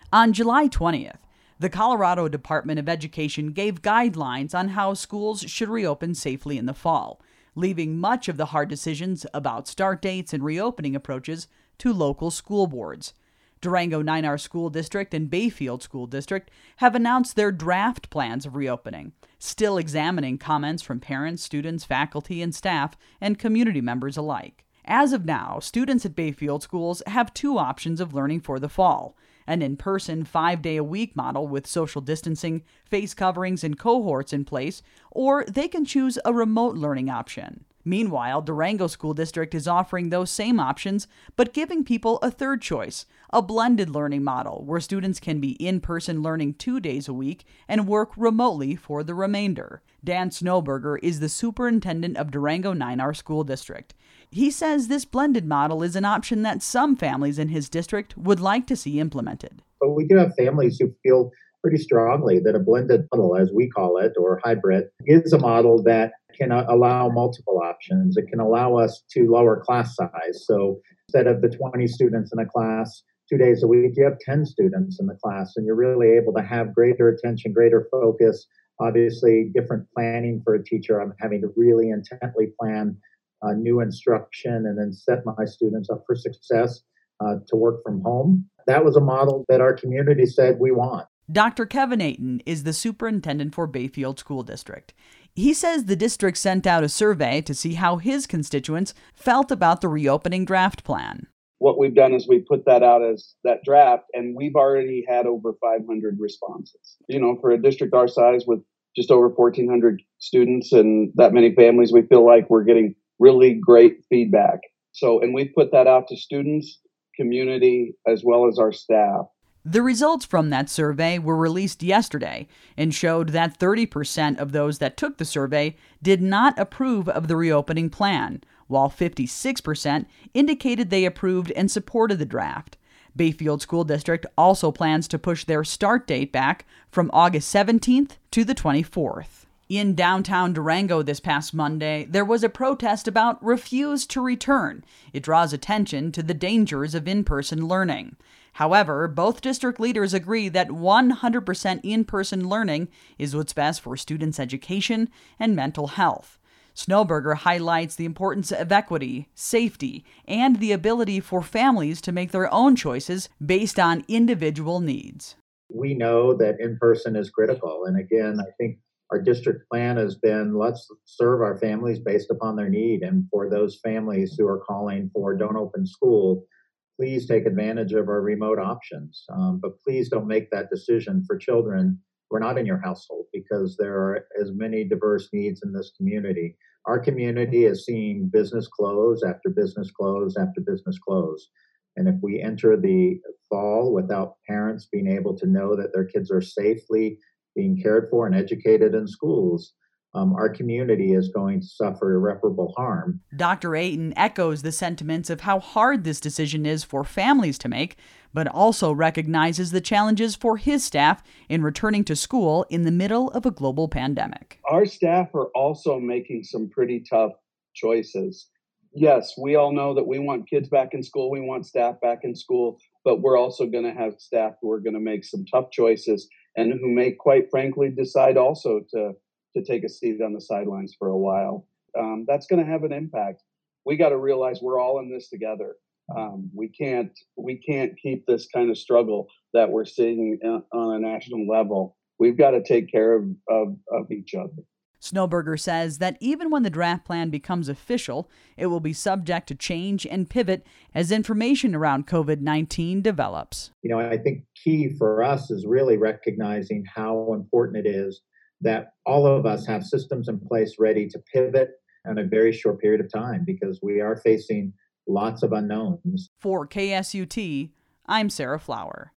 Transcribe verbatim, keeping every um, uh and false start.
On July twentieth, the Colorado Department of Education gave guidelines on how schools should reopen safely in the fall, leaving much of the hard decisions about start dates and reopening approaches to local school boards. Durango Nine R School District and Bayfield School District have announced their draft plans of reopening, still examining comments from parents, students, faculty, and staff, and community members alike. As of now, students at Bayfield schools have two options of learning for the fall: an in-person five-day-a-week model with social distancing, face coverings, and cohorts in place, or they can choose a remote learning option. Meanwhile, Durango School District is offering those same options, but giving people a third choice, a blended learning model where students can be in-person learning two days a week and work remotely for the remainder. Dan Snowberger is the superintendent of Durango Nine R School District. He says this blended model is an option that some families in his district would like to see implemented. But we do have families who feel pretty strongly that a blended model, as we call it, or hybrid, is a model that can allow multiple options. It can allow us to lower class size. So instead of the twenty students in a class two days a week, you have ten students in the class, and you're really able to have greater attention, greater focus. Obviously, different planning for a teacher. I'm having to really intently plan uh, new instruction and then set my students up for success uh, to work from home. That was a model that our community said we want. Doctor Kevin Ayton is the superintendent for Bayfield School District. He says the district sent out a survey to see how his constituents felt about the reopening draft plan. What we've done is we put that out as that draft, and we've already had over five hundred responses. You know, for a district our size with just over fourteen hundred students and that many families, we feel like we're getting really great feedback. So, and we've put that out to students, community, as well as our staff. The results from that survey were released yesterday and showed that thirty percent of those that took the survey did not approve of the reopening plan, while fifty-six percent indicated they approved and supported the draft. Bayfield School District also plans to push their start date back from August seventeenth to the twenty-fourth. In downtown Durango this past Monday, there was a protest about refuse to return. It draws attention to the dangers of in-person learning. However, both district leaders agree that one hundred percent in-person learning is what's best for students' education and mental health. Snowberger highlights the importance of equity, safety, and the ability for families to make their own choices based on individual needs. We know that in-person is critical. And again, I think our district plan has been, let's serve our families based upon their need. And for those families who are calling for don't open school, please take advantage of our remote options. Um, but please don't make that decision for children who are not in your household, because there are as many diverse needs in this community. Our community is seeing business close after business close after business close. And if we enter the fall without parents being able to know that their kids are safely being cared for and educated in schools, Um, our community is going to suffer irreparable harm. Doctor Ayton echoes the sentiments of how hard this decision is for families to make, but also recognizes the challenges for his staff in returning to school in the middle of a global pandemic. Our staff are also making some pretty tough choices. Yes, we all know that we want kids back in school, we want staff back in school, but we're also going to have staff who are going to make some tough choices and who may, quite frankly, decide also to to take a seat on the sidelines for a while. Um, that's going to have an impact. We got to realize we're all in this together. Um, we can't we can't keep this kind of struggle that we're seeing on a national level. We've got to take care of, of, of each other. Snowberger says that even when the draft plan becomes official, it will be subject to change and pivot as information around covid nineteen develops. You know, I think key for us is really recognizing how important it is that all of us have systems in place ready to pivot in a very short period of time, because we are facing lots of unknowns. For K S U T, I'm Sarah Flower.